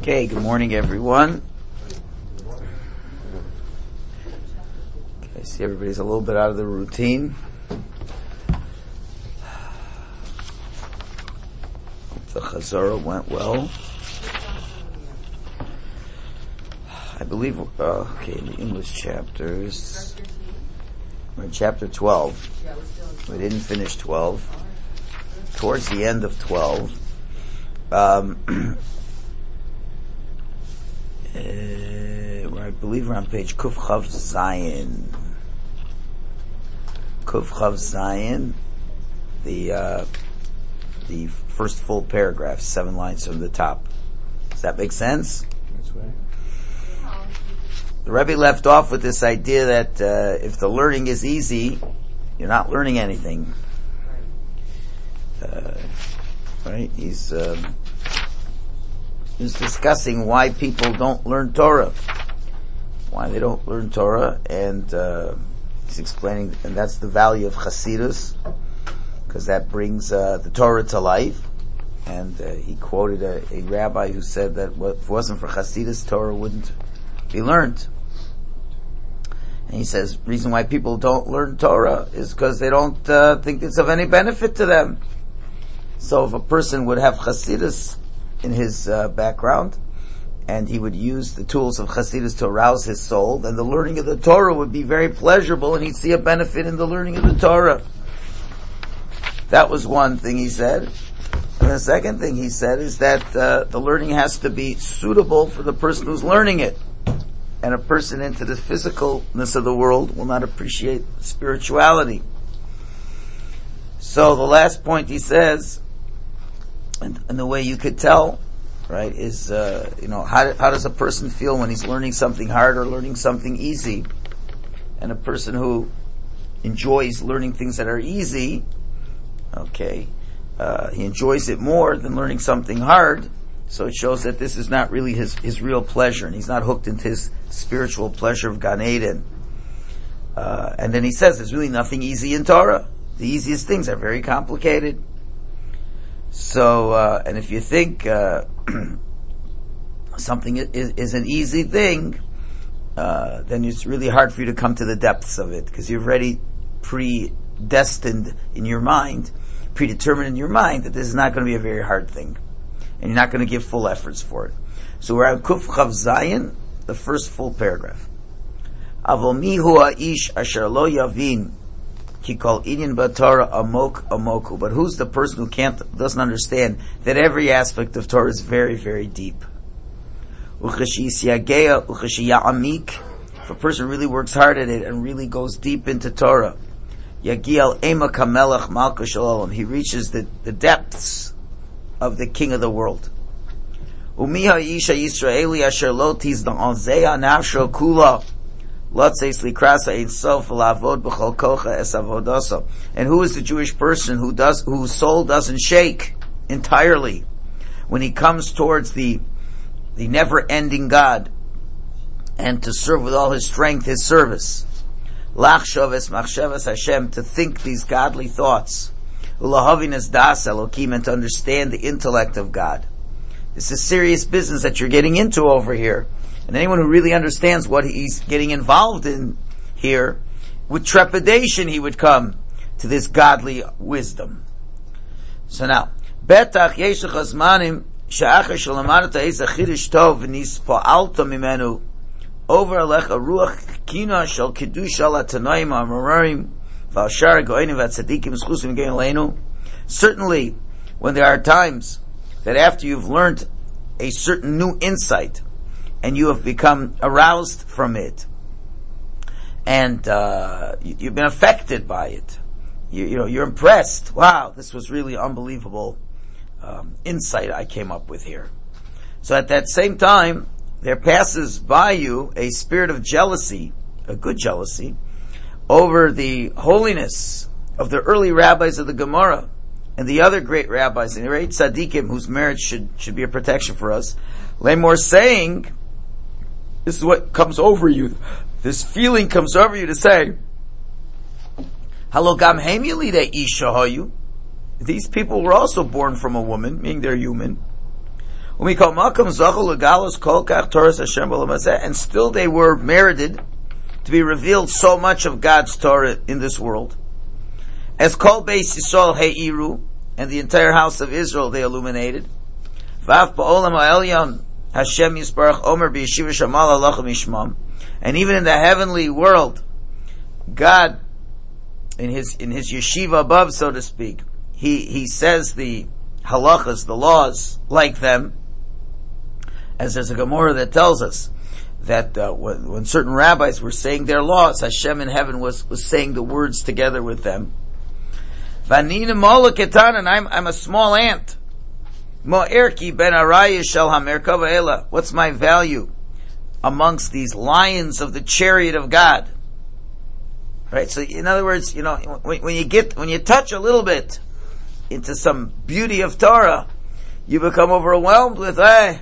Okay, good morning everyone. Okay, I see everybody's a little bit out of the routine. Hope the Chazorah went well. I believe, in the English chapters, we're in chapter 12. We didn't finish 12. Towards the end of 12, I believe we're on page Kuf Chav Zayin. Kuf Chav Zayin, the first full paragraph, 7 lines from the top. Does that make sense? That's right. The Rebbe left off with this idea that if the learning is easy, you're not learning anything. Right? He's discussing why people don't learn Torah. Why they don't learn Torah, and he's explaining, and that's the value of Chassidus, because that brings the Torah to life. And he quoted a rabbi who said that if it wasn't for Chassidus, Torah wouldn't be learned. And he says, the reason why people don't learn Torah is because they don't think it's of any benefit to them. So if a person would have Chassidus in his background, and he would use the tools of Chassidus to arouse his soul, then the learning of the Torah would be very pleasurable, and he'd see a benefit in the learning of the Torah. That was one thing he said. And the second thing he said is that the learning has to be suitable for the person who's learning it. And a person into the physicalness of the world will not appreciate spirituality. So the last point he says, and the way you could tell, right, is, how does a person feel when he's learning something hard or learning something easy? And a person who enjoys learning things that are easy, he enjoys it more than learning something hard, so it shows that this is not really his real pleasure, and he's not hooked into his spiritual pleasure of Gan Eden. And then he says there's really nothing easy in Torah. The easiest things are very complicated. So, and if you think something is an easy thing, then it's really hard for you to come to the depths of it, because you've already predetermined in your mind that this is not going to be a very hard thing, and you're not going to give full efforts for it. So we're on Kuf Chav Zayin, the first full paragraph. Avol mihu ha'ish asher lo yavin ki kol inyan b'Torah amok amoku. But who's the person who doesn't understand that every aspect of Torah is very, very deep? Ucheshi siyageya ucheshi ya'amik. If a person really works hard at it and really goes deep into Torah, yagiel ema kamelach malka shalom, he reaches the depths of the King of the world. Umi ha'isha Yisraeli asher lo tizda'on zeya nafsho kula. And who is the Jewish person whose soul doesn't shake entirely when he comes towards the never-ending God, and to serve with all his strength his service? To think these godly thoughts, and to understand the intellect of God. This is serious business that you're getting into over here. And anyone who really understands what he's getting involved in here, with trepidation he would come to this godly wisdom. So now, Betach yeshach hazmanim she'achar shelamadta eiz chidush tov v'nispa'alta mimenu over alecha ruach kina shel kedusha latanoim ha'mararim v'alshar go'enim v'atzadikim zchusim gein leinu. Certainly, when there are times that after you've learned a certain new insight, and you have become aroused from it, and you've been affected by it. You're impressed. Wow, this was really unbelievable insight I came up with here. So at that same time, there passes by you a spirit of jealousy, a good jealousy, over the holiness of the early rabbis of the Gemara and the other great rabbis and the great tzaddikim whose merit should be a protection for us. Lemor saying, this is what comes over you. This feeling comes over you to say, Halogam Hemilide Isha Hayu. These people were also born from a woman, meaning they're human. And still they were merited to be revealed so much of God's Torah in this world. As Kol Beis Yisrael Heiru, and the entire house of Israel they illuminated. V'af ba'olam ha'elyon Hashem Yisbarach Omer b'yeshiva shamal alachem ishmam. And even in the heavenly world, God, in his yeshiva above, so to speak, he says the halachas, the laws, like them. As there's a Gemara that tells us that when certain rabbis were saying their laws, Hashem in heaven was saying the words together with them. Vanina mola ketan, and I'm a small ant. Mo'erki ben araya shel hamerkava ela. What's my value amongst these lions of the chariot of God? Right. So, in other words, when you touch a little bit into some beauty of Torah, you become overwhelmed with, okay,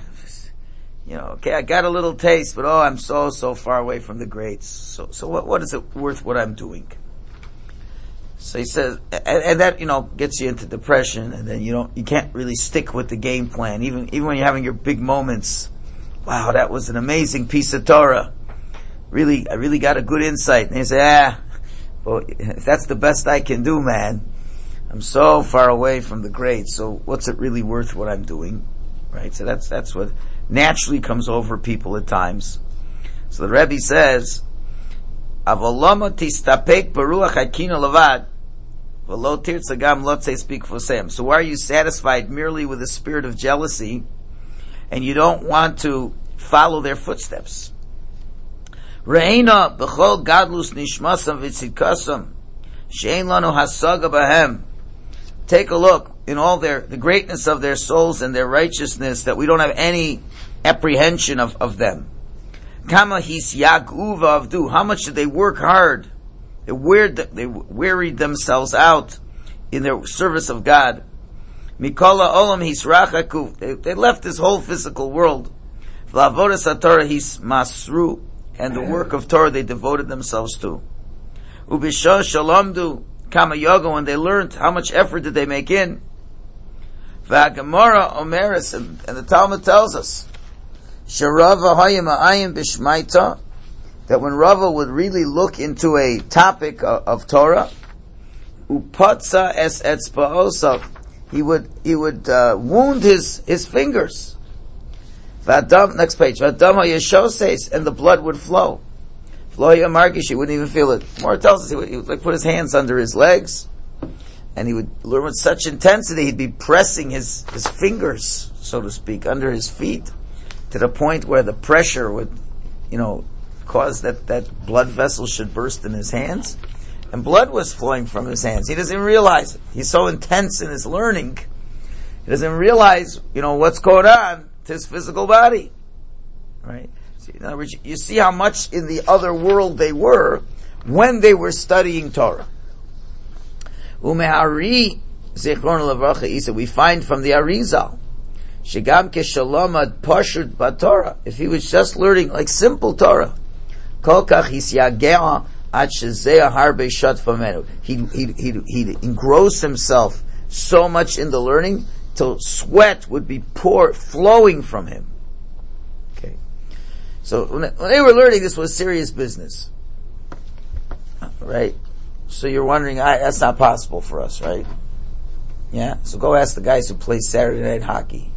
I got a little taste, but I'm so far away from the greats. So what is it worth what I'm doing? So he says, and that, gets you into depression, and then you can't really stick with the game plan, even when you're having your big moments. Wow, that was an amazing piece of Torah. I really got a good insight. And you say, well, if that's the best I can do, man, I'm so far away from the greats, so what's it really worth what I'm doing? Right? So that's what naturally comes over people at times. So the Rebbe says, Avolama tistapek beruach hakina levad, v'lo tirtzagam lotze speak fosem. So why are you satisfied merely with a spirit of jealousy, and you don't want to follow their footsteps? Re'ena b'chol gadlus nishmasam v'tzidkasam, she'en lanu hasaga bahem. Take a look in all the greatness of their souls and their righteousness, that we don't have any apprehension of them. Kama his yaguva avdu. How much did they work hard? They wearied themselves out in their service of God. Mikola olam his rachaku. They left this whole physical world. Vlavodas haTorah his masru. And the work of Torah they devoted themselves to. Ubisha shalamdu kama yoga. When they learned, how much effort did they make in? V'agamara omeris, and the Talmud tells us, Sharava hayim ayim b'shmaita, that when Rava would really look into a topic of Torah, upatza es etzba'osav, he would wound his fingers. V'adam, next page, v'adam hayeshoses, and the blood would flow. Floya margish, he wouldn't even feel it. More tells us he would put his hands under his legs, and he would learn with such intensity, he'd be pressing his fingers, so to speak, under his feet, to the point where the pressure would, cause that blood vessel should burst in his hands. And blood was flowing from his hands. He doesn't realize it. He's so intense in his learning. He doesn't realize, what's going on to his physical body. Right? So in other words, you see how much in the other world they were when they were studying Torah. Umehari Zichron Levracha Isa, we find from the Arizal, Shigam Keshalomad Pashut Batorah, if he was just learning like simple Torah, Kolkach Hisyagea At Shezeh Harbe Shat Famenu, he'd engross himself so much in the learning till sweat would be flowing from him. Okay, so when they were learning, this was serious business, right? So you're wondering, that's not possible for us, right? Yeah? So go ask the guys who play Saturday night hockey.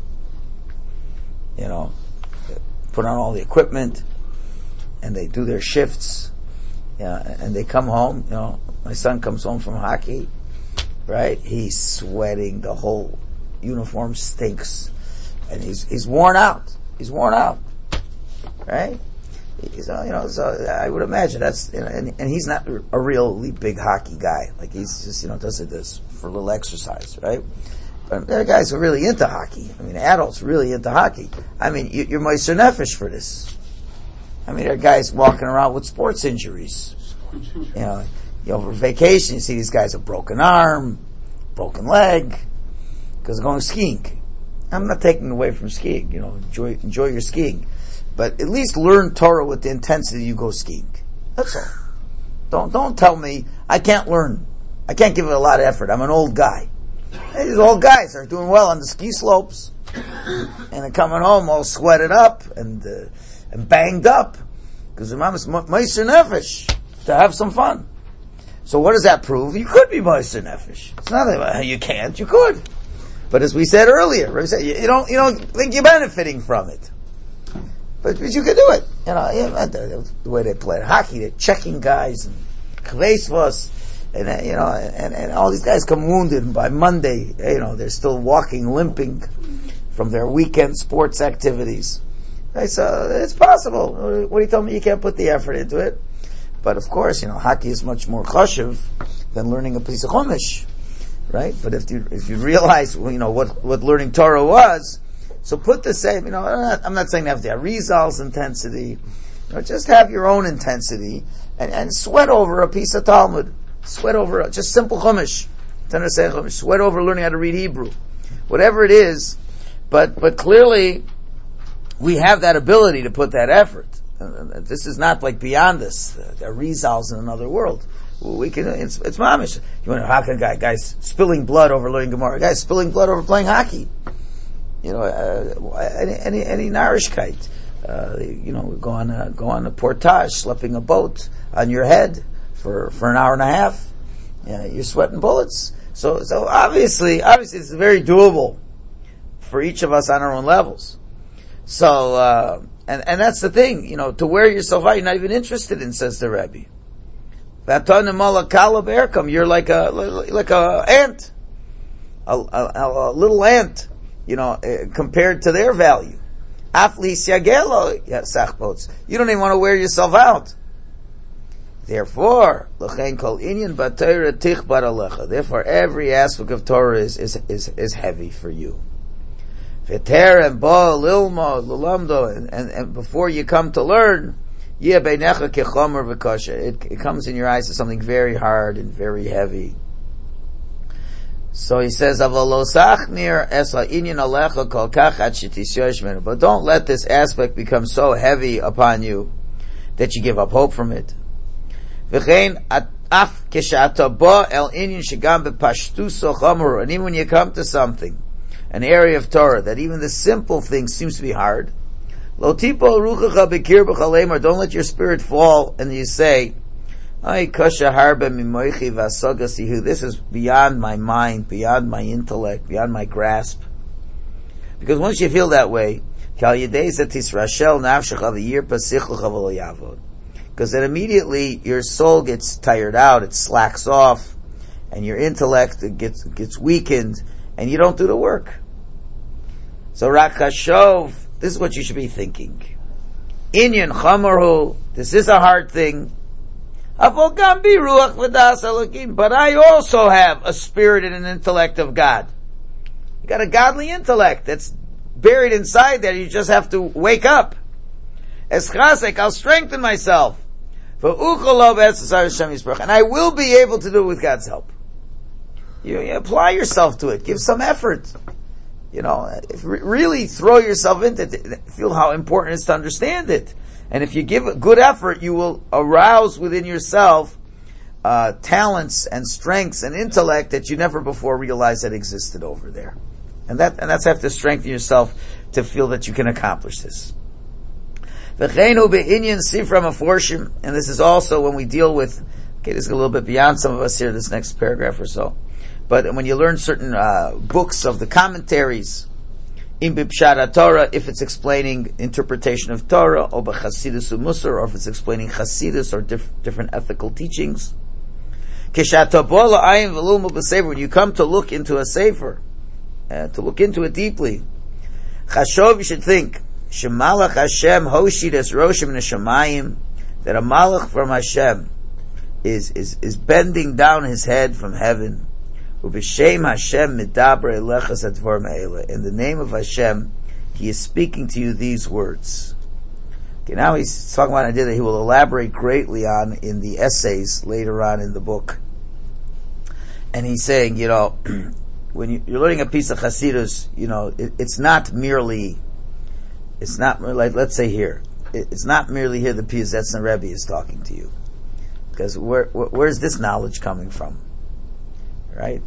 Put on all the equipment, and they do their shifts, and they come home, my son comes home from hockey, right? He's sweating, the whole uniform stinks, and he's worn out. He's worn out, right? So I would imagine that's, and he's not a really big hockey guy. Like he's just, does this for a little exercise, right? But there are guys who are really into hockey. Adults really into hockey. You're Meiser Nefesh for this. There are guys walking around with sports injuries. Over vacation, you see these guys with broken arm, broken leg, because they're going skiing. I'm not taking away from skiing. Enjoy your skiing. But at least learn Torah with the intensity you go skiing. That's all. Don't tell me I can't learn. I can't give it a lot of effort. I'm an old guy. These old guys are doing well on the ski slopes. and they're coming home all sweated up and banged up because the mom is meiser nefesh to have some fun. So what does that prove? You could be meiser nefesh. It's not that you can't. You could, but as we said earlier, you don't think you're benefiting from it, but you could do it. The way they play hockey, they're checking guys and kveisvos. And and all these guys come wounded, and by Monday, they're still walking, limping from their weekend sports activities. Right, so it's possible. What he told me, you can't put the effort into it. But of course, hockey is much more chashuv than learning a piece of chumash, right? But if you realize, what learning Torah was, so put the same. I'm not saying have the Arizal's intensity. Just have your own intensity and sweat over a piece of Talmud. Sweat over just simple chumash. Sweat over learning how to read Hebrew. Whatever it is, but clearly we have that ability to put that effort. This is not like beyond us. The Arizal's in another world. We can. It's mamish. How can guys spilling blood over learning Gemara? Guys spilling blood over playing hockey. Any narishkeit. Go on a portage, schlepping a boat on your head for an hour and a half. You're sweating bullets. So obviously it's very doable for each of us on our own levels. So, and that's the thing, to wear yourself out, you're not even interested in, says the Rebbe. You're like a ant. A little ant, compared to their value. You don't even want to wear yourself out. Therefore, every aspect of Torah is heavy for you. And before you come to learn, it comes in your eyes as something very hard and very heavy. So he says, but don't let this aspect become so heavy upon you that you give up hope from it. And even when you come to something, an area of Torah, that even the simple thing seems to be hard, don't let your spirit fall and you say, this is beyond my mind, beyond my intellect, beyond my grasp. Because once you feel that way, because then immediately your soul gets tired out, it slacks off, and your intellect gets weakened, and you don't do the work. So Rak Hashov, this is what you should be thinking. Inyan Chamarhu, this is a hard thing. But I also have a spirit and an intellect of God. You got a godly intellect that's buried inside there. You just have to wake up. Eschasek, I'll strengthen myself. And I will be able to do it with God's help. You apply yourself to it. Give some effort. Really throw yourself into it. Feel how important it is to understand it. And if you give a good effort, you will arouse within yourself talents and strengths and intellect that you never before realized that existed over there. And that's have to strengthen yourself to feel that you can accomplish this. And this is also when we deal with, this is a little bit beyond some of us here, this next paragraph or so. But when you learn certain books of the commentaries, in Bipshat Torah, if it's explaining interpretation of Torah, or B'Chasidus U'Musar, or if it's explaining Chasidus or different ethical teachings. When you come to look into a sefer, to look into it deeply, Chashov, you should think, Shemalach Hashem Hoshidas Roshim Neshamayim, that a malach from Hashem is bending down his head from heaven. Ub'Shem Hashem Midabre Elechas Advar Me'ela. In the name of Hashem, He is speaking to you these words. Okay, now he's talking about an idea that he will elaborate greatly on in the essays later on in the book. And he's saying, when you're learning a piece of Hasidus, it's not merely like, let's say here, it's not merely here the Piazetzner Rebbe is talking to you. Because where's this knowledge coming from? Right?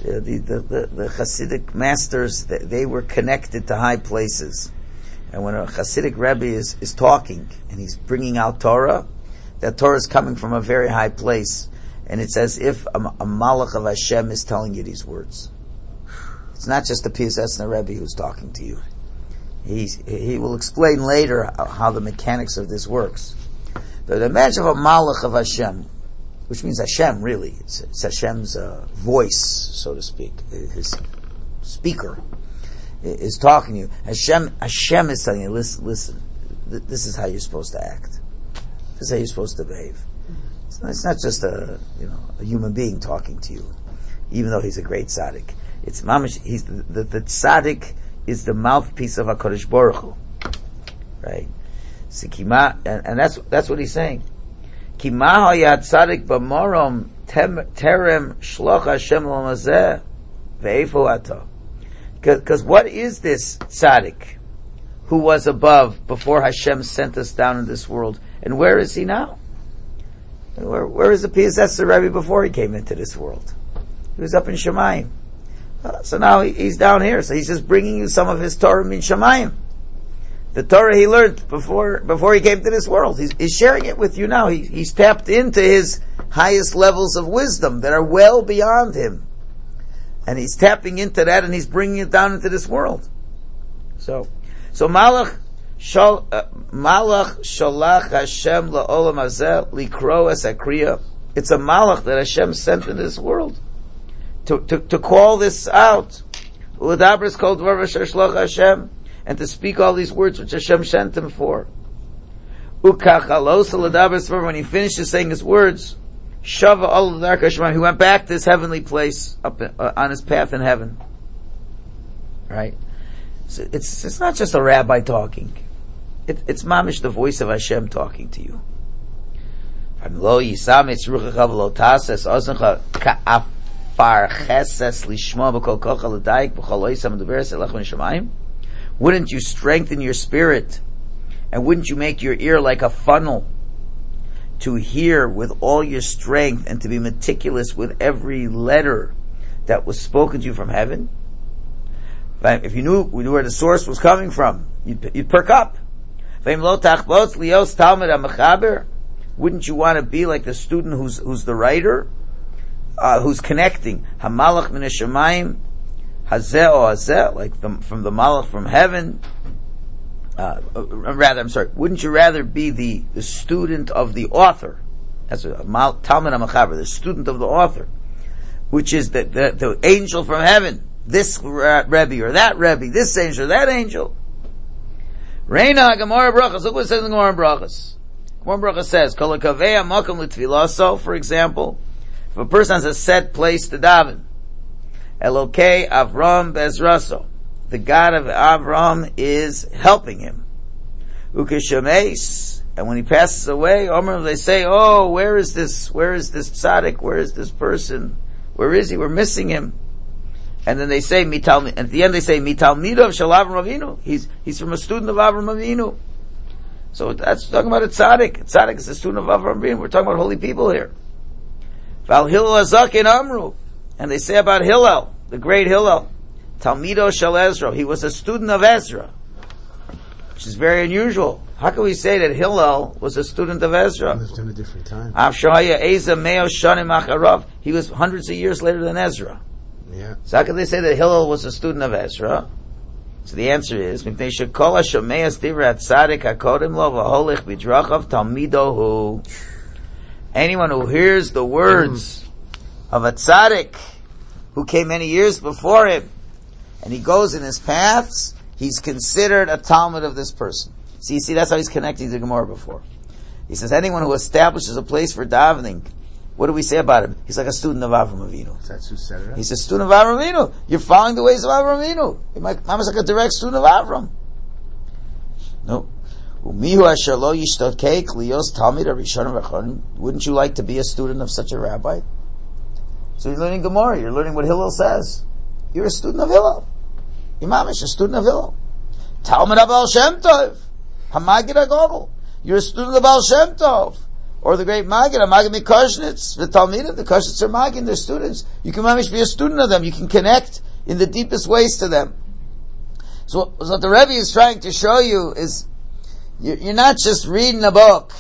The Hasidic masters, they were connected to high places. And when a Hasidic Rebbe is talking and he's bringing out Torah, that Torah is coming from a very high place. And it's as if a Malach of Hashem is telling you these words. It's not just the PSS Rebbe who's talking to you. He will explain later how the mechanics of this works. But imagine a Malach of Hashem, which means Hashem really. It's Hashem's voice, so to speak. His speaker is talking to you. Hashem is telling you, listen, this is how you're supposed to act. This is how you're supposed to behave. It's not just a human being talking to you, even though he's a great tzaddik. It's mamish. He's the tzaddik is the mouthpiece of HaKadosh Baruch Hu, right? So and that's what he's saying. Kima hayat tzaddik b'morom terem shloch Hashem l'mazeh ve'efu ato. Because what is this tzaddik who was above before Hashem sent us down in this world, and where is he now? Where is the PSS Rebbe before he came into this world? He was up in Shemayim. So now he's down here. So he's just bringing you some of his Torah min Shemayim. The Torah he learned before he came to this world. He's sharing it with you now. He's tapped into his highest levels of wisdom that are well beyond him. And he's tapping into that and he's bringing it down into this world. So Malach Shalach Hashem la'olam hazeh likro es akriya. It's a Malach that Hashem sent into this world to call this out. U'adabris kol dvar asher shloch Hashem, and to speak all these words which Hashem sent him for. U'kachalos l'adabris, when he finishes saying his words, Shava al darka Shema, he went back to his heavenly place up on his path in heaven. Right? So it's not just a rabbi talking. It's mamish the voice of Hashem talking to you. Wouldn't you strengthen your spirit, and wouldn't you make your ear like a funnel to hear with all your strength and to be meticulous with every letter that was spoken to you from heaven? If you knew where the source was coming from, you'd perk up. Wouldn't you want to be like the student who's the writer, who's connecting Hamalach min hashamayim hazeh o hazeh, like from the Malach from heaven? Wouldn't you rather be the student of the author? That's a Talmud HaMachaber, the student of the author, which is the angel from heaven. This Rebbe or that Rebbe, this angel or that angel. Reina Gemara Brachas. Look what it says in Gemara Brachas. Gemara Brachas says, Kol hakavei makom l'tfilaso, for example, if a person has a set place to daven, Elokei Avram Bezraso, the God of Avram is helping him. Ukeshameis, and when he passes away, they say, oh, where is this tzaddik? Where is this person? Where is he? We're missing him. And then they say, at the end they say, Mitalmidov shel Avram Avinu. He's from a student of Avram Avinu. So that's talking about a tzaddik. A tzaddik is a student of Avram Avinu. We're talking about holy people here. Val Hillel Azakin Amru. And they say about Hillel, the great Hillel, Talmido shel Ezra. He was a student of Ezra, which is very unusual. How can we say that Hillel was a student of Ezra? He lived in a different time. He was hundreds of years later than Ezra. Yeah. So how can they say that Hillel was a student of Ezra? So the answer is, anyone who hears the words of a tzaddik who came many years before him, and he goes in his paths, he's considered a Talmud of this person. See, that's how he's connecting to Gemara before. He says, anyone who establishes a place for davening, what do we say about him? He's like a student of Avram Avinu. That's who said it. He's a student of Avram Avinu. You're following the ways of Avram Avinu. Mama's like a direct student of Avram. No. Wouldn't you like to be a student of such a rabbi? So you're learning Gemara. You're learning what Hillel says. You're a student of Hillel. Imam is a student of Hillel. Talmud Baal Shem Tov. Hamagid HaGodel. You're a student of Baal Shem Tov. Or the great Maggid, a Maggid Mikoshnitz, the Talmidim, the Koshnitz are Maggid, they're students. You can be a student of them. You can connect in the deepest ways to them. So what the Rebbe is trying to show you is, you're not just reading a book.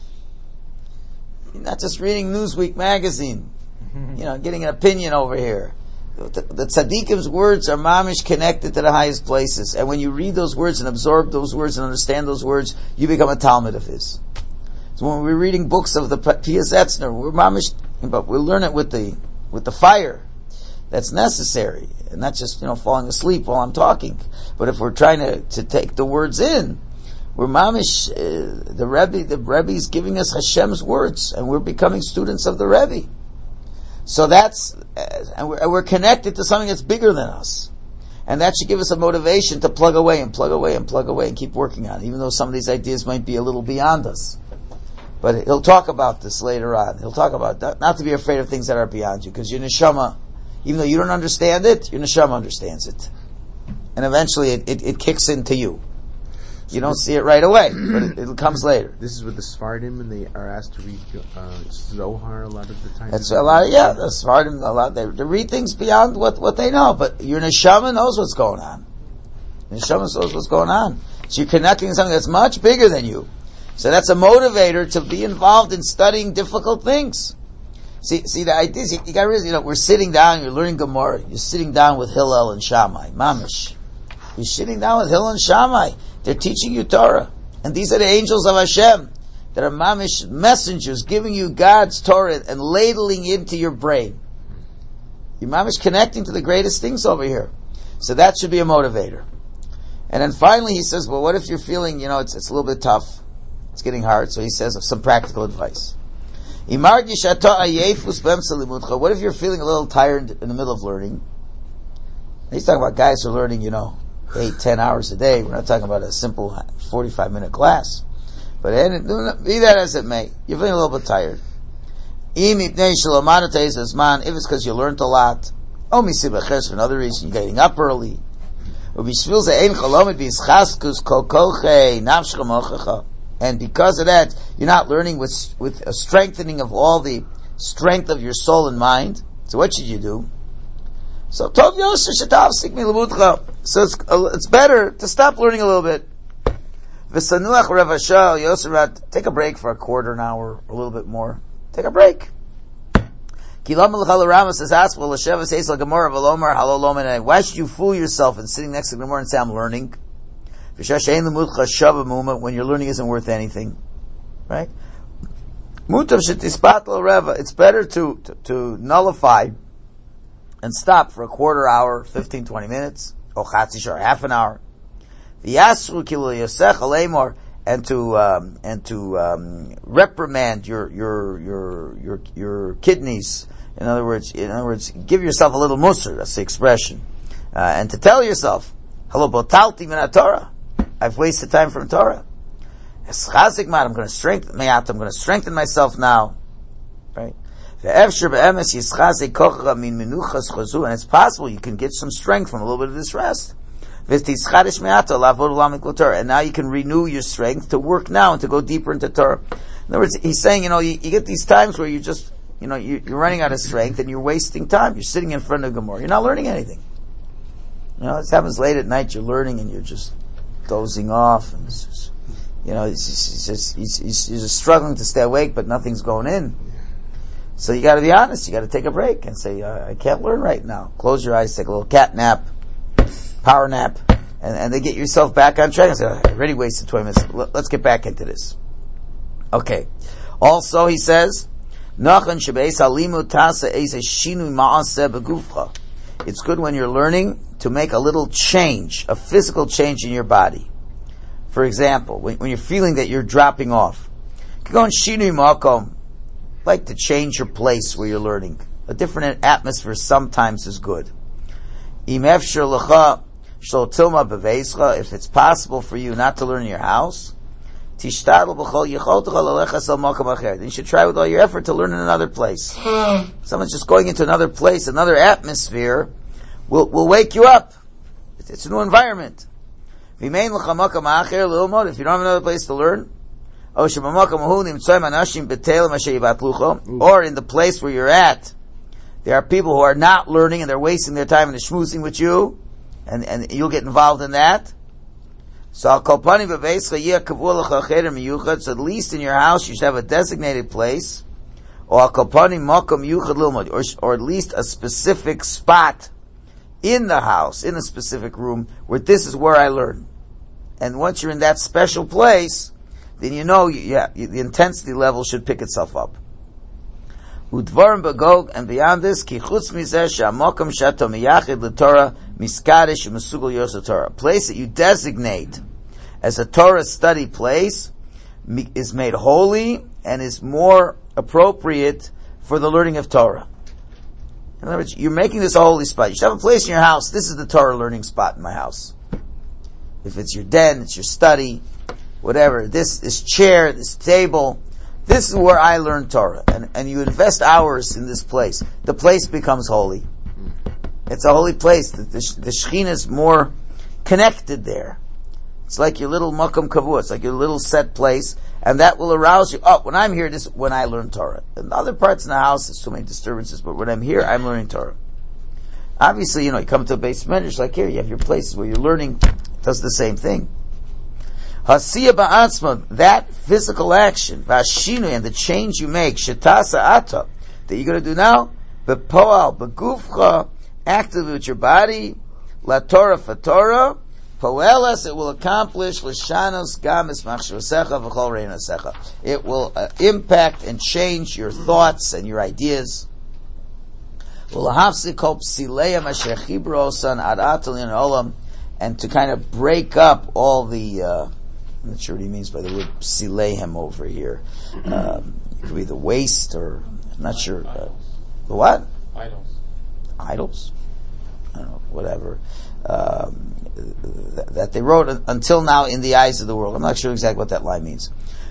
You're not just reading Newsweek magazine. Getting an opinion over here. The Tzaddikim's words are mamish connected to the highest places. And when you read those words and absorb those words and understand those words, you become a Talmud of his. So when we're reading books of the Pius Etzner, we're mamish, but we learn it with the fire that's necessary. And not just, falling asleep while I'm talking. But if we're trying to take the words in, we're mamish, the Rebbe's giving us Hashem's words, and we're becoming students of the Rebbe. So that's, and we're connected to something that's bigger than us. And that should give us a motivation to plug away and plug away and plug away and keep working on it, even though some of these ideas might be a little beyond us. But he'll talk about this later on. He'll talk about that, not to be afraid of things that are beyond you, because your neshama, even though you don't understand it, your neshama understands it. And eventually it kicks into you. You don't see it right away, but it comes later. This is with the Sephardim, and they are asked to read Zohar a lot of the time. That's a lot. The Sephardim a lot. They read things beyond what they know, but your neshama knows what's going on. Your neshama knows what's going on. So you're connecting to something that's much bigger than you. So that's a motivator to be involved in studying difficult things. See the ideas. You got to realize, we're sitting down. You're learning Gemara. You're sitting down with Hillel and Shammai, mamish. You're sitting down with Hillel and Shammai. They're teaching you Torah. And these are the angels of Hashem that are mamish messengers giving you God's Torah and ladling into your brain. You're mamish connecting to the greatest things over here. So that should be a motivator. And then finally he says, well, what if you're feeling, it's a little bit tough. It's getting hard. So he says some practical advice. What if you're feeling a little tired in the middle of learning? He's talking about guys who are learning, 8-10 hours a day. We're not talking about a simple 45-minute class. But be that as it may, you're feeling a little bit tired. If it's because you learned a lot, for another reason, you're getting up early. And because of that, you're not learning with a strengthening of all the strength of your soul and mind. So what should you do? So it's better to stop learning a little bit. Take a break for a quarter an hour, a little bit more. Take a break. Why should you fool yourself in sitting next to the Gemara and say, I'm learning? When your learning isn't worth anything. Right? It's better to nullify and stop for a quarter hour, 15-20 minutes, or half an hour. And to reprimand your kidneys. In other words, give yourself a little musr. That's the expression. And to tell yourself, "Hello, botalti min Torah. I've wasted time from Torah. I'm going to strengthen myself now." Right? And it's possible you can get some strength from a little bit of this rest. And now you can renew your strength to work now and to go deeper into Torah. In other words, he's saying, you get these times where you just, you're running out of strength and you're wasting time. You're sitting in front of Gemara. You're not learning anything. This happens late at night. You're learning and you're just dozing off. And it's just, he's just struggling to stay awake, but nothing's going in. So you got to be honest. You got to take a break and say, I can't learn right now. Close your eyes, take a little cat nap, power nap, and then get yourself back on track and say, I already wasted 20 minutes. Let's get back into this. Okay. Also, he says, it's good when you're learning to make a little change, a physical change in your body. For example, when you're feeling that you're dropping off, you can go in shinui makom, like to change your place where you're learning. A different atmosphere sometimes is good. If it's possible for you not to learn in your house, then you should try with all your effort to learn in another place. Someone's just going into another place, another atmosphere, will wake you up. It's a new environment. If you don't have another place to learn, or in the place where you're at, there are people who are not learning and they're wasting their time and they're schmoozing with you, and you'll get involved in that. So at least in your house you should have a designated place, or at least a specific spot in the house, in a specific room, where this is where I learn. And once you're in that special place, then you know the intensity level should pick itself up. Udvarim bagog, and beyond this, ki chutz mizeh she'hamokam she'ato miyachid l'Torah miskadesh u'mesugol yos Torah. A place that you designate as a Torah study place is made holy and is more appropriate for the learning of Torah. In other words, you're making this a holy spot. You should have a place in your house. This is the Torah learning spot in my house. If it's your den, it's your study, whatever. This chair, this table, this is where I learn Torah. And you invest hours in this place. The place becomes holy. It's a holy place. The Shekhinah is more connected there. It's like your little Makom Kavua. It's like your little set place. And that will arouse you. Oh, when I'm here, this is when I learn Torah. In other parts in the house, there's too many disturbances. But when I'm here, I'm learning Torah. Obviously, you come to a base medrash like here. You have your places where you're learning. It does the same thing. Hasiya ba'atzma, that physical action, v'ashinu, and the change you make, shetasa ata, that you're going to do now, bepoal, begufcha, actively with your body, la Torah fatorah, poelas, it will accomplish, l'shanos gamis machshavasecha v'chol reinasecha. It will impact and change your thoughts and your ideas. V'lahafsi kol psileya masher chibro osan ad atalin olam, and to kind of break up all the, I'm not sure what he means by the word psilehem over here. It could be the waste, or I'm not sure. The what? Idols? I don't know, whatever. That they wrote until now in the eyes of the world. I'm not sure exactly what that line means.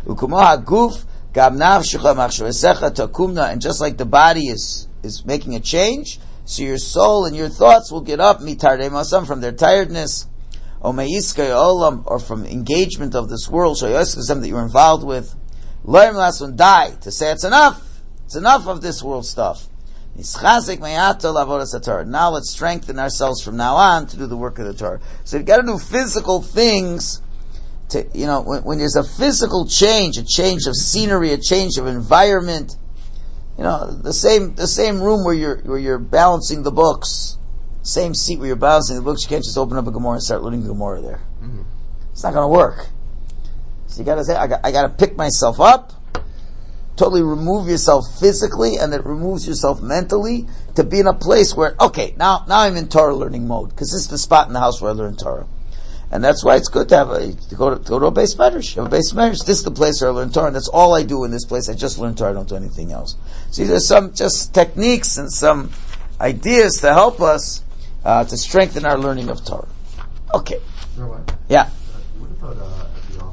And just like the body is making a change, so your soul and your thoughts will get up, from their tiredness, or from engagement of this world, that you're involved with. Die, to say it's enough of this world stuff. Now let's strengthen ourselves from now on to do the work of the Torah. So you've got to do physical things to, when there's a physical change, a change of scenery, a change of environment, the same room where you're balancing the books, same seat where you're balancing the books, you can't just open up a Gemara and start learning the Gemara there. Mm-hmm. It's not going to work. So you got to say, I got to pick myself up, totally remove yourself physically, and it removes yourself mentally to be in a place where, okay, now I'm in Torah learning mode, because this is the spot in the house where I learn Torah. And that's why it's good to go to a base medrash. Have a base medrash. This is the place where I learn Torah, and that's all I do in this place. I just learn Torah, I don't do anything else. See, there's some just techniques and some ideas to help us to strengthen our learning of Torah. Okay. Yeah. What about at the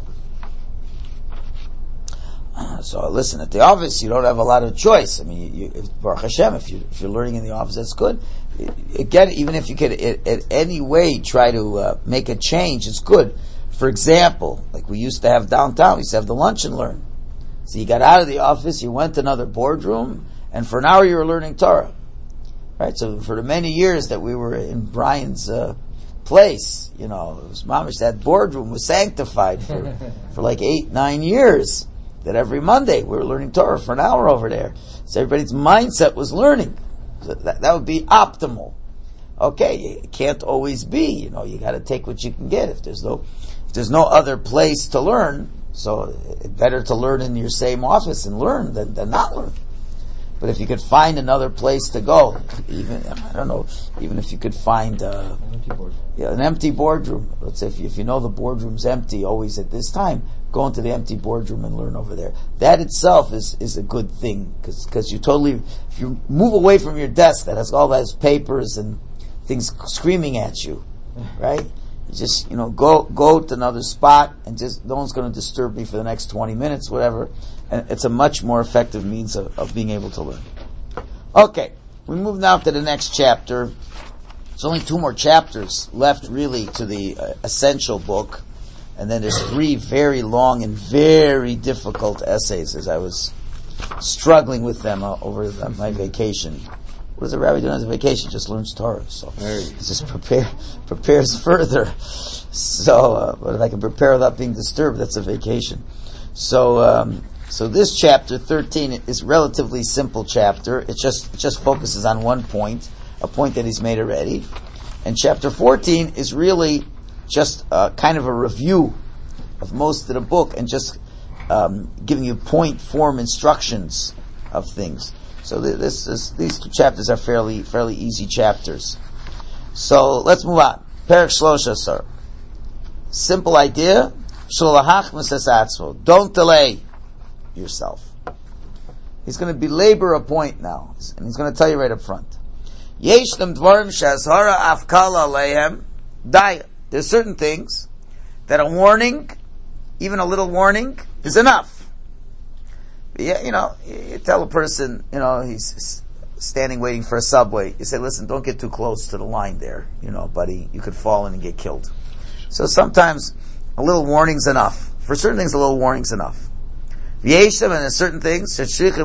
office? So listen, at the office you don't have a lot of choice. I mean, Baruch Hashem, if you're learning in the office, that's good. Again, even if you could in any way try to make a change, it's good. For example, like we used to have downtown, we used to have the lunch and learn. So you got out of the office, you went to another boardroom, and for an hour you were learning Torah. Right? So for the many years that we were in Brian's place, it was mamish, that boardroom was sanctified for like 8-9 years. That every Monday we were learning Torah for an hour over there. So everybody's mindset was learning. So that would be optimal. Okay, it can't always be. You got to take what you can get. If there's no other place to learn, so it's better to learn in your same office and learn than not learn. But if you could find another place to go, even if you could find an empty boardroom. Let's say if you know the boardroom's empty always at this time, go into the empty boardroom and learn over there. That itself is a good thing, because if you move away from your desk that has all those papers and things screaming at you, right? You just go to another spot and just no one's going to disturb me for the next 20 minutes, whatever. And it's a much more effective means of being able to learn. Okay, we move now to the next chapter. There's only 2 more chapters left, really, to the essential book. And then there's 3 very long and very difficult essays, as I was struggling with them over my vacation. What does a rabbi do on his vacation? Just learns Torah. So he just prepares further. So, but if I can prepare without being disturbed, that's a vacation. So this chapter 13 is a relatively simple chapter. It just focuses on one point, a point that he's made already. And chapter 14 is really just kind of a review of most of the book and just giving you point form instructions of things. So these 2 chapters are fairly easy chapters. So let's move on. Perek 13. Simple idea. Don't delay yourself. He's going to belabor a point now, and he's going to tell you right up front. There's certain things that a warning, even a little warning, is enough. You tell a person, he's standing waiting for a subway. You say, listen, don't get too close to the line there, buddy. You could fall in and get killed. So sometimes a little warning's enough. For certain things, a little warning's enough. Certain things, certain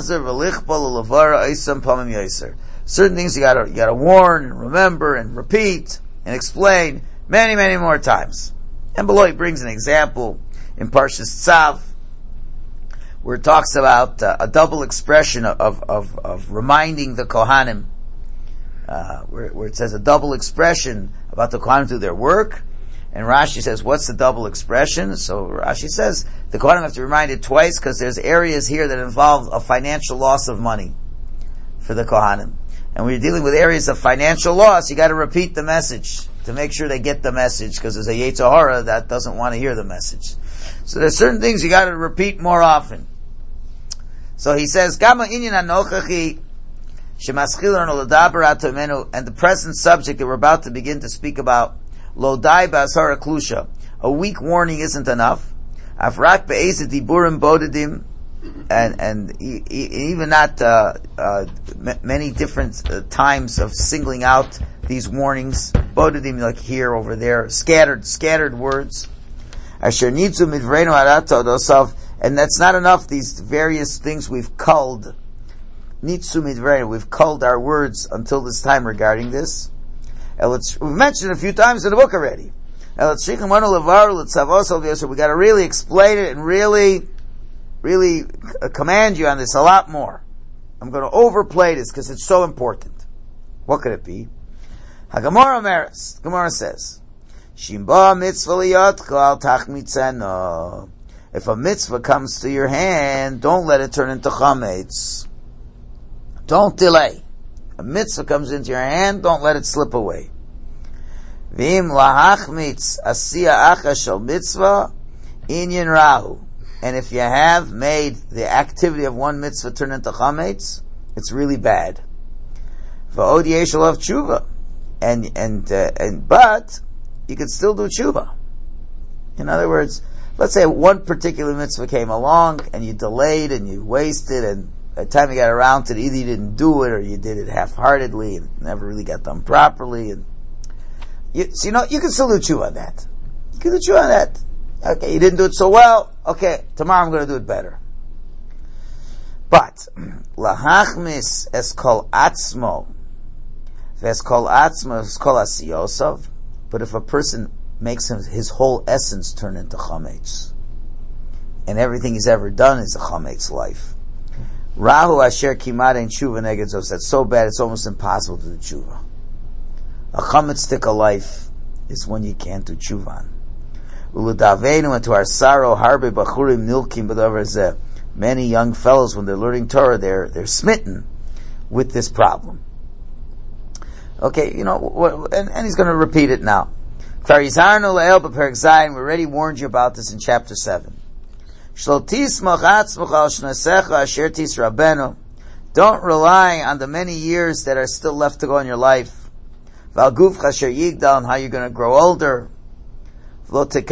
things you gotta warn and remember and repeat and explain many, many more times. And below he brings an example in Parshas Tzav, where it talks about a double expression of reminding the Kohanim, where it says a double expression about the Kohanim do their work. And Rashi says, what's the double expression? So Rashi says the Kohanim have to be reminded twice because there's areas here that involve a financial loss of money for the Kohanim. And when you're dealing with areas of financial loss, you got to repeat the message to make sure they get the message, because there's a Yetzer Hara that doesn't want to hear the message. So there's certain things you got to repeat more often. So he says, Gama inyan anochachi shemaschilanu ledaber atomenu, and the present subject that we're about to begin to speak about, lo dai ba'asara klusha. A weak warning isn't enough. Afrak be'ezet diburim bodedim, and even not many different times of singling out these warnings. Bodedim, like here, over there, scattered words. Asher nitzu midvreinu arata odosav, and that's not enough. These various things we've culled. Nitzu midvreinu, we've culled our words until this time regarding this. We've mentioned it a few times in the book already. We got to really explain it and really command you on this a lot more. I'm going to overplay this because it's so important. What could it be? Hagamara Meres. Gemara says, Shimba mitzvah liyotcha al tachmitzeno. If a mitzvah comes to your hand, don't let it turn into chametz. Don't delay. A mitzvah comes into your hand, don't let it slip away. V'im lahachmitz asiya acha shel mitzvah inyan rahu. And if you have made the activity of one mitzvah turn into chametz, it's really bad. V'od yesh alav tshuva. But you could still do tshuva. In other words, let's say one particular mitzvah came along and you delayed and you wasted, and by the time you got around to it, either you didn't do it or you did it half-heartedly and never really got done properly. And you can still do tshuva on that. You can do tshuva on that. Okay, you didn't do it so well. Okay, tomorrow I'm going to do it better. But lahachmis es kol atzmo, ves kol atzmo es kol asiyosov. But if a person makes his whole essence turn into chametz, and everything he's ever done is a chametz life, rahu asher kimat ein tshuva neged zos. That's so bad it's almost impossible to do tshuva. A chametz tikka life is one you can't do tshuva on. Uludavenu, and to our sorrow, harbe bachurim nilkim b'davar zeh. Many young fellows, when they're learning Torah, they're smitten with this problem. Okay, and he's going to repeat it now. We already warned you about this in chapter 7. Don't rely on the many years that are still left to go in your life. And how you're going to grow older. And don't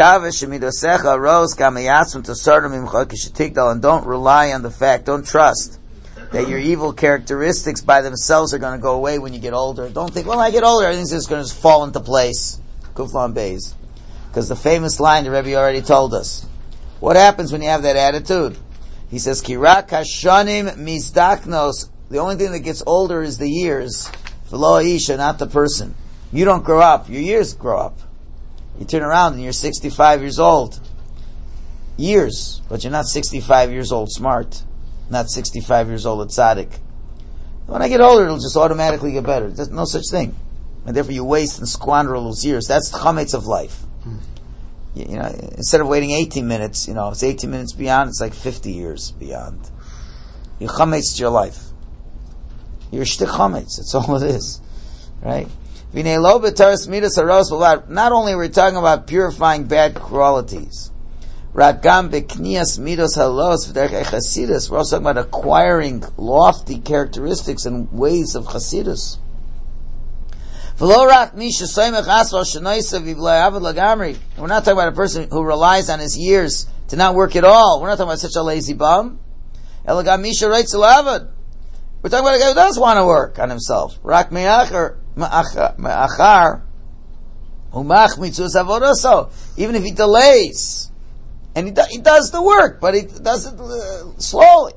rely on the fact, don't trust that your evil characteristics by themselves are going to go away when you get older. Don't think, when I get older, everything's just going to fall into place. Kuflan Beis. Because the famous line the Rebbe already told us. What happens when you have that attitude? He says, Kirak hashanim mizdaknos. The only thing that gets older is the years. V'lo ha'isha, not the person. You don't grow up. Your years grow up. You turn around and you're 65 years old. Years. But you're not 65 years old smart. Not 65 years old at tzaddik. When I get older, it'll just automatically get better. There's no such thing. And therefore you waste and squander all those years. That's the chametz of life. You know, instead of waiting 18 minutes, if it's 18 minutes beyond, it's like 50 years beyond. You chametz your life. You're shtik chametz. That's all it is. Right? Not only are we talking about purifying bad qualities, we're also talking about acquiring lofty characteristics and ways of chassidus. We're not talking about a person who relies on his years to not work at all. We're not talking about such a lazy bum. We're talking about a guy who does want to work on himself. Even if he delays, and he does the work, but he does it slowly.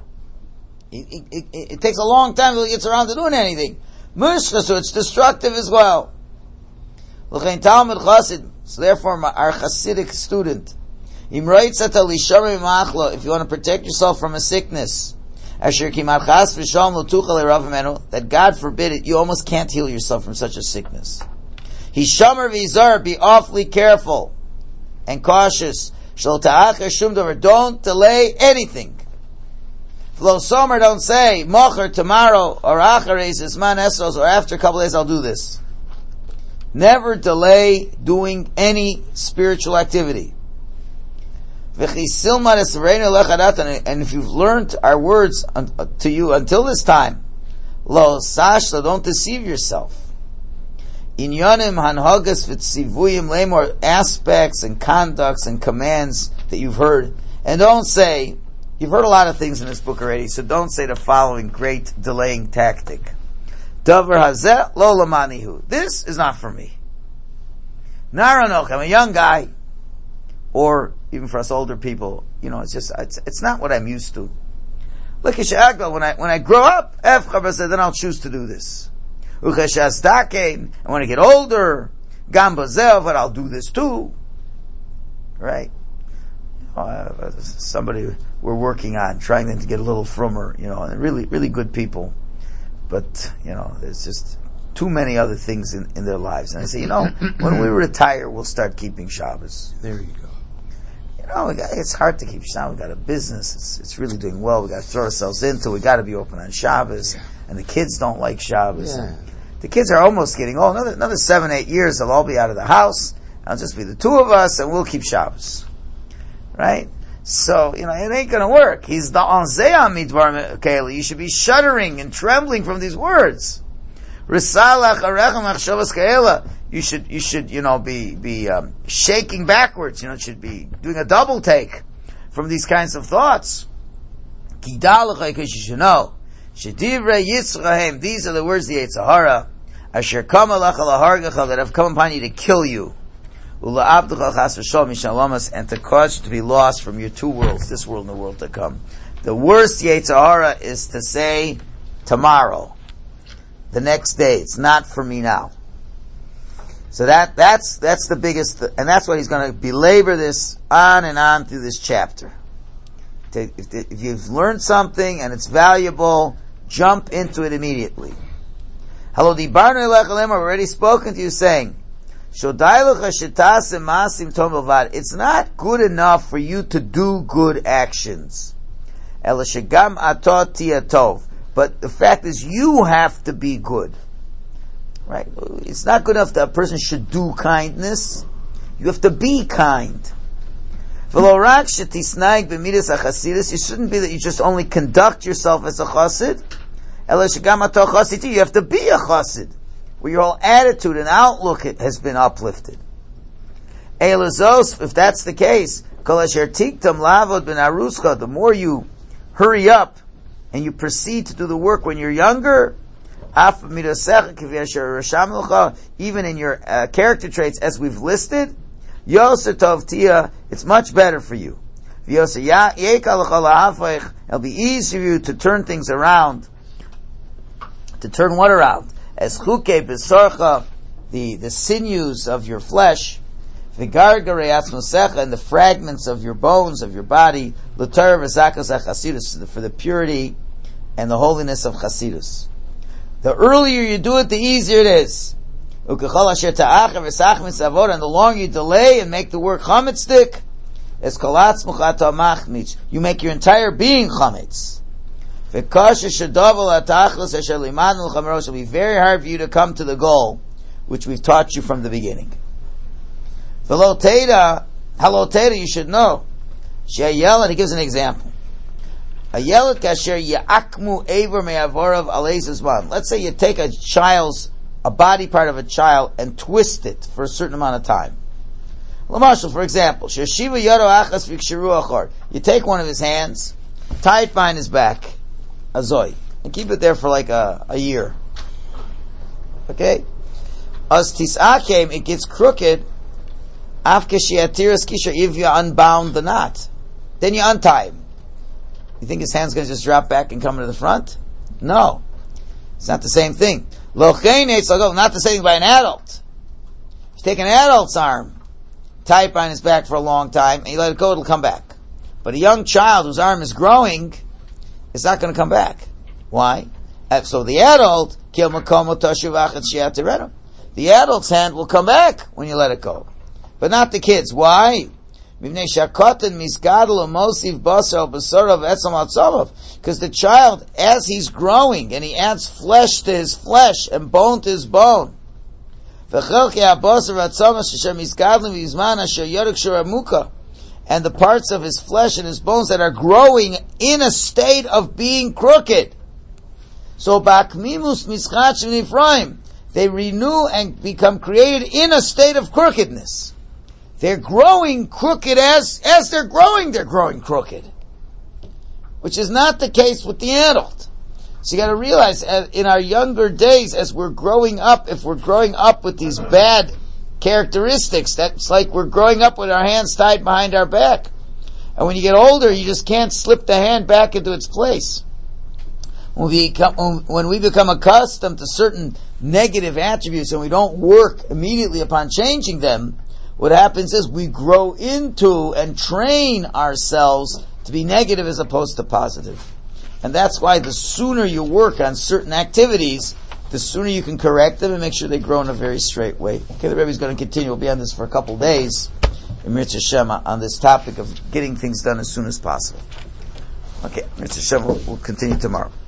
It takes a long time till he gets around to doing anything. So it's destructive as well. So therefore, our Hasidic student, if you want to protect yourself from a sickness, that God forbid it, you almost can't heal yourself from such a sickness. Be awfully careful and cautious. Don't delay anything. Lo somer, don't say mocher tomorrow or achares isman esros, or after a couple of days I'll do this. Never delay doing any spiritual activity. And if you've learned our words to you until this time, lo sashla, don't deceive yourself. Inyanim hanhagas v'tzivuyim lemor, aspects and conducts and commands that you've heard, and don't say. You've heard a lot of things in this book already, so don't say the following great delaying tactic. Davar hazeh lo lamanihu. This is not for me. Naranoch, I'm a young guy. Or, even for us older people, it's not what I'm used to. Look at when I grow up, then I'll choose to do this. And when I get older, gambazev, but I'll do this too. Right? Somebody we're working on, trying them to get a little frummer, and really, really good people. But, there's just too many other things in their lives. And I say, when we retire, we'll start keeping Shabbos. There you go. It's hard to keep Shabbos. We got a business. It's really doing well. We got to throw ourselves into. We got to be open on Shabbos. Yeah. And the kids don't like Shabbos. Yeah. The kids are almost getting old. Another 7-8 years, they'll all be out of the house. It'll just be the two of us, and we'll keep Shabbos. Right? So, it ain't gonna work. He's the onzeah midvar keli. You should be shuddering and trembling from these words. Risalach arechem achshavas kaela. You should, be shaking backwards. Should be doing a double take from these kinds of thoughts. Kidalach, because you should know. Shedivrei yitzrahem. These are the words of the Yetzer Hara. Asher kama lach alahargacha, that have come upon you to kill you. And to cause you to be lost from your two worlds, this world and the world to come. The worst Yetzer Hara is to say tomorrow, the next day. It's not for me now. So that's the biggest, and that's why he's going to belabor this on and on through this chapter. If you've learned something and it's valuable, jump into it immediately. Hello, dibarnu elech alem. I've already spoken to you, saying, it's not good enough for you to do good actions. But the fact is, you have to be good. Right? It's not good enough that a person should do kindness. You have to be kind. It shouldn't be that you just only conduct yourself as a chassid. You have to be a chassid, where your whole attitude and outlook has been uplifted. If that's the case, the more you hurry up and you proceed to do the work when you're younger, even in your character traits as we've listed, Yoser tov tia, it's much better for you. It'll be easy for you to turn things around. To turn what around? As chuke besarcha, the sinews of your flesh, v'gargare atzmosecha, and the fragments of your bones, of your body, l'tar v'zakas chasidus, for the purity and the holiness of chasidus. The earlier you do it, the easier it is. And the longer you delay and make the work chametzik, you make your entire being chametz. It will be very hard for you to come to the goal which we've taught you from the beginning. Haloteda, you should know. He gives an example. Let's say you take a body part of a child and twist it for a certain amount of time. For example, you take one of his hands, tie it behind his back, and keep it there for like a year. Okay? As tis'akem, it gets crooked, if you unbound the knot. Then you untie him. You think his hand's going to just drop back and come to the front? No. It's not the same thing. Not the same thing by an adult. If you take an adult's arm, tie it behind his back for a long time, and you let it go, it'll come back. But a young child whose arm is growing, it's not going to come back. Why? So the adult, the adult's hand will come back when you let it go. But not the kids. Why? Because the child, as he's growing, and he adds flesh to his flesh and bone to his bone, and the parts of his flesh and his bones that are growing in a state of being crooked. So they renew and become created in a state of crookedness. They're growing crooked as they're growing crooked. Which is not the case with the adult. So you gotta realize, in our younger days, as we're growing up, if we're growing up with these bad characteristics, that's like we're growing up with our hands tied behind our back. And when you get older, you just can't slip the hand back into its place. When we become accustomed to certain negative attributes and we don't work immediately upon changing them, what happens is we grow into and train ourselves to be negative as opposed to positive. And that's why the sooner you work on certain activities, the sooner you can correct them and make sure they grow in a very straight way. Okay, the Rebbe's going to continue. We'll be on this for a couple days, in Mirz Hashem, on this topic of getting things done as soon as possible. Okay, Mirz Hashem, we'll continue tomorrow.